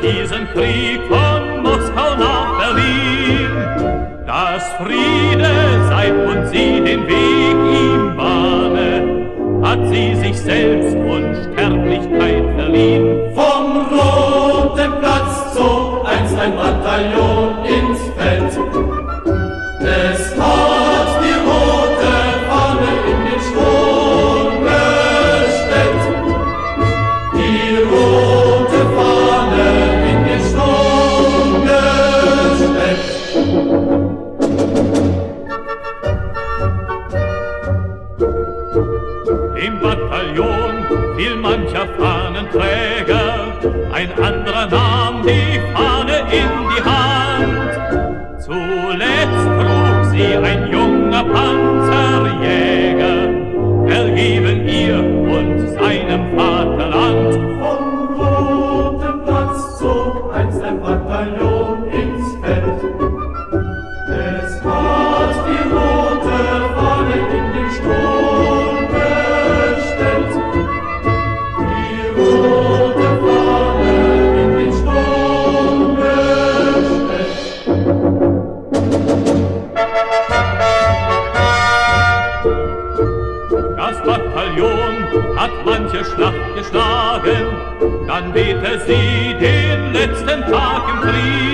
diesen Krieg von Moskau nach Berlin. Dass Friede sei und sie den Weg ihm bahne, hat sie sich selbst Unsterblichkeit verliehen. Vom Roten Platz zog einst ein Bataillon ins Feld. Es hat die rote Fahne in den Sturm gestellt. Die rote Fahne in den Sturm gestellt. Im Bataillon fiel mancher Fahnenträger, ein anderer nahm die Fahne in die Hand. Zuletzt trug sie ein junger Panzerjäger, ergeben ihr und seinem Vaterland. Vom Roten Platz zog einst ein Bataillon ins Feld. Es hat die rote Fahne in den Sturm gestellt. Die rote Fahne in den Sturm gestellt. Das Bataillon hat manche Schlacht geschlagen, dann wehte sie den letzten Tag im Krieg.